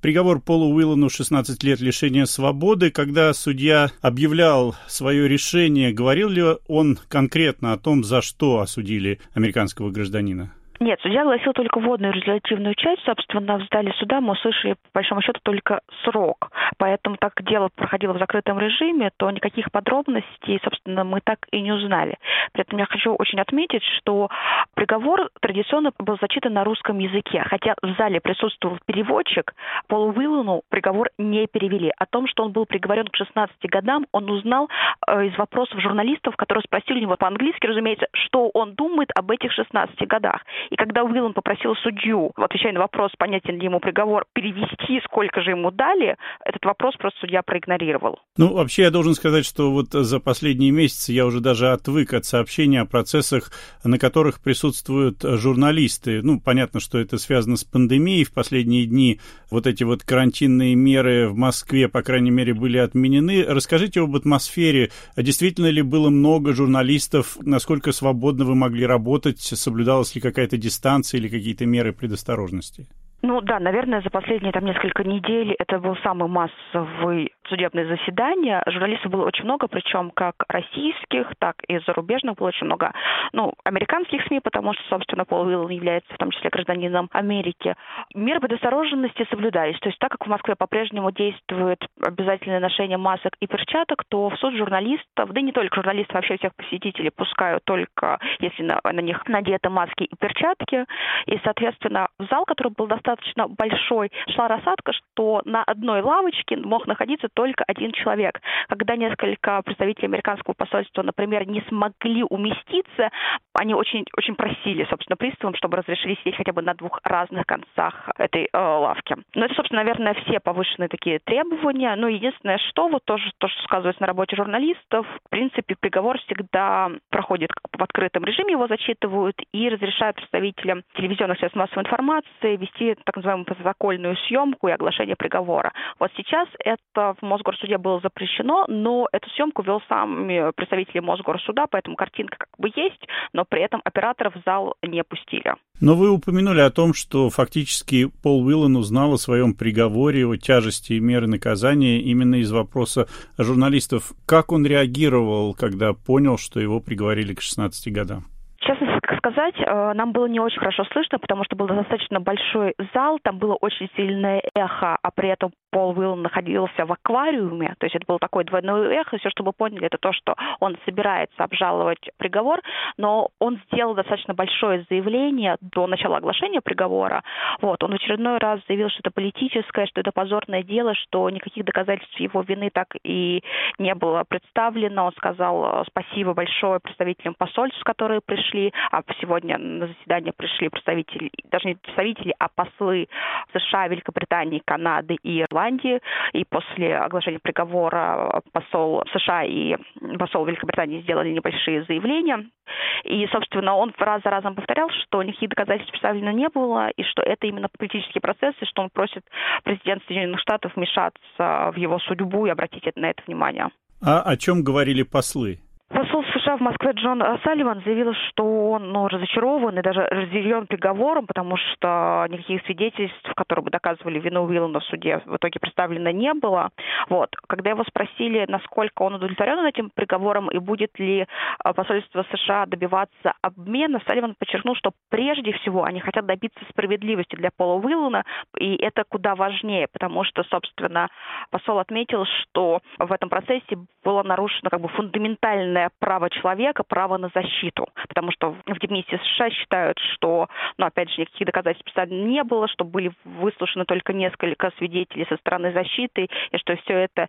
приговор Полу Уиллану 16 лет лишения свободы. Когда судья объявлял свое решение, говорил ли он конкретно о том, за что осудили американского гражданина? Нет, судья огласил только вводную резолютивную часть. Собственно, в зале суда мы услышали, по большому счету, только срок. Поэтому, так как дело проходило в закрытом режиме, то никаких подробностей, собственно, мы так и не узнали. При этом я хочу очень отметить, что приговор традиционно был зачитан на русском языке. Хотя в зале присутствовал переводчик, Полу Уиллану приговор не перевели. О том, что он был приговорен к 16 годам, он узнал из вопросов журналистов, которые спросили у него по-английски, разумеется, что он думает об этих 16 годах. И когда Уиллан попросил судью, отвечая на вопрос, понятен ли ему приговор, перевести, сколько же ему дали, этот вопрос просто судья проигнорировал. Ну, вообще, я должен сказать, что вот за последние месяцы я уже даже отвык от сообщений о процессах, на которых присутствуют журналисты. Ну, понятно, что это связано с пандемией. В последние дни вот эти вот карантинные меры в Москве, по крайней мере, были отменены. Расскажите об атмосфере. Действительно ли было много журналистов? Насколько свободно вы могли работать? Соблюдалась ли какая-то дистанции или какие-то меры предосторожности? Ну да, наверное, за последние несколько недель это был самый массовый судебное заседание. Журналистов было очень много, причем как российских, так и зарубежных было очень много. Американских СМИ, потому что, собственно, Пол Уиллан является в том числе гражданином Америки. Меры предосторожности соблюдались. То есть так как в Москве по-прежнему действует обязательное ношение масок и перчаток, то в суд журналистов, да и не только журналистов, вообще всех посетителей пускают только если на них надеты маски и перчатки. И, соответственно, в зал, который был достаточно большой, шла рассадка, что на одной лавочке мог находиться только один человек. Когда несколько представителей американского посольства, например, не смогли уместиться, они очень, очень просили, собственно, приставам, чтобы разрешили сидеть хотя бы на двух разных концах этой лавки. Но это, собственно, наверное, все повышенные такие требования. Единственное, что то, что сказывается на работе журналистов, в принципе, приговор всегда проходит в открытом режиме, его зачитывают и разрешают представителям телевизионных средств массовой информации вести так называемую протокольную съемку и оглашение приговора. Вот сейчас это в Мосгорсуде было запрещено, но эту съемку вел сами представители Мосгорсуда, поэтому картинка как бы есть, но при этом операторов в зал не пустили. Но вы упомянули о том, что фактически Пол Уиллан узнал о своем приговоре, о тяжести и меры наказания именно из вопроса журналистов. Как он реагировал, когда понял, что его приговорили к 16 годам? Честно сказать, нам было не очень хорошо слышно, потому что был достаточно большой зал, там было очень сильное эхо, а при этом Пол Уиллан находился в аквариуме, то есть это было такое двойное эхо, все, что мы поняли, это то, что он собирается обжаловать приговор, но он сделал достаточно большое заявление до начала оглашения приговора. Он в очередной раз заявил, что это политическое, что это позорное дело, что никаких доказательств его вины так и не было представлено. Он сказал спасибо большое представителям посольств, которые пришли, а сегодня на заседание пришли представители, даже не представители, а послы США, Великобритании, Канады и Ирландии. И после оглашения приговора посол США и посол Великобритании сделали небольшие заявления. И, собственно, он раз за разом повторял, что никаких доказательств представлено не было, и что это именно политический процесс, и что он просит президента Соединенных Штатов вмешаться в его судьбу и обратить на это внимание. А о чем говорили послы? Посол США в Москве Джон Салливан заявил, что он разочарован и даже разъярен приговором, потому что никаких свидетельств, которые бы доказывали вину Уиллана в суде, в итоге представлено не было. Когда его спросили, насколько он удовлетворен этим приговором и будет ли посольство США добиваться обмена, Салливан подчеркнул, что прежде всего они хотят добиться справедливости для Пола Уиллана, и это куда важнее, потому что, собственно, посол отметил, что в этом процессе было нарушено фундаментальное право человека, право на защиту. Потому что в Дипмиссии США считают, что, опять же, никаких доказательств представлено не было, что были выслушаны только несколько свидетелей со стороны защиты, и что все это,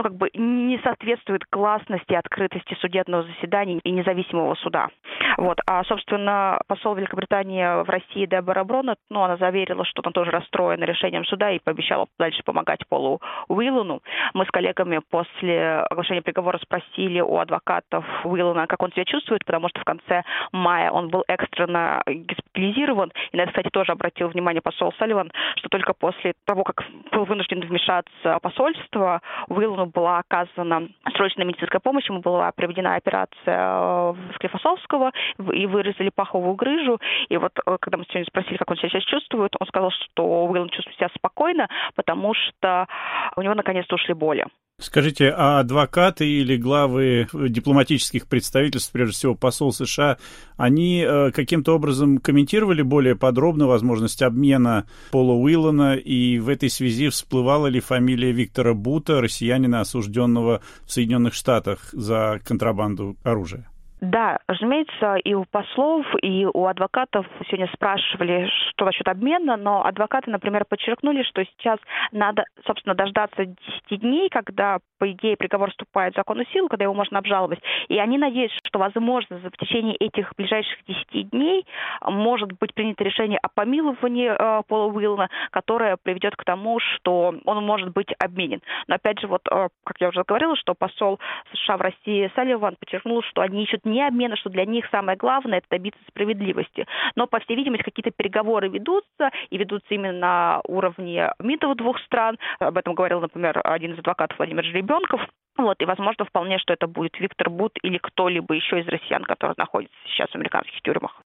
не соответствует гласности и открытости судебного заседания и независимого суда. А, собственно, посол Великобритании в России Дебора Броннет, она заверила, что она тоже расстроена решением суда и пообещала дальше помогать Полу Уиллану. Мы с коллегами после оглашения приговора спросили у адвокатов адвокатов Уиллана, как он себя чувствует, потому что в конце мая он был экстренно госпитализирован. И на это, кстати, тоже обратил внимание посол Салливан, что только после того, как был вынужден вмешаться посольство, Уиллану была оказана срочная медицинская помощь, ему была проведена операция Склифосовского, и вырезали паховую грыжу. И вот, когда мы сегодня спросили, как он себя сейчас чувствует, он сказал, что Уиллан чувствует себя спокойно, потому что у него наконец-то ушли боли. Скажите, а адвокаты или главы дипломатических представительств, прежде всего посол США, они каким-то образом комментировали более подробно возможность обмена Пола Уиллана, и в этой связи всплывала ли фамилия Виктора Бута, россиянина, осужденного в Соединенных Штатах за контрабанду оружия? Да, разумеется, и у послов, и у адвокатов сегодня спрашивали, что насчет обмена, но адвокаты, например, подчеркнули, что сейчас надо, собственно, дождаться 10 дней, когда, по идее, приговор вступает в законную силу, когда его можно обжаловать. И они надеются, что, возможно, в течение этих ближайших 10 дней может быть принято решение о помиловании Пола Уиллана, которое приведет к тому, что он может быть обменен. Но, опять же, вот, как я уже говорила, что посол США в России Салливан подчеркнул, что они ищут не обмена, что для них самое главное – это добиться справедливости. Но, по всей видимости, какие-то переговоры ведутся, и ведутся именно на уровне МИДов двух стран. Об этом говорил, например, один из адвокатов Владимир Жеребенков. Вот, и, возможно, вполне, что это будет Виктор Бут или кто-либо еще из россиян, которые находятся сейчас в американских тюрьмах.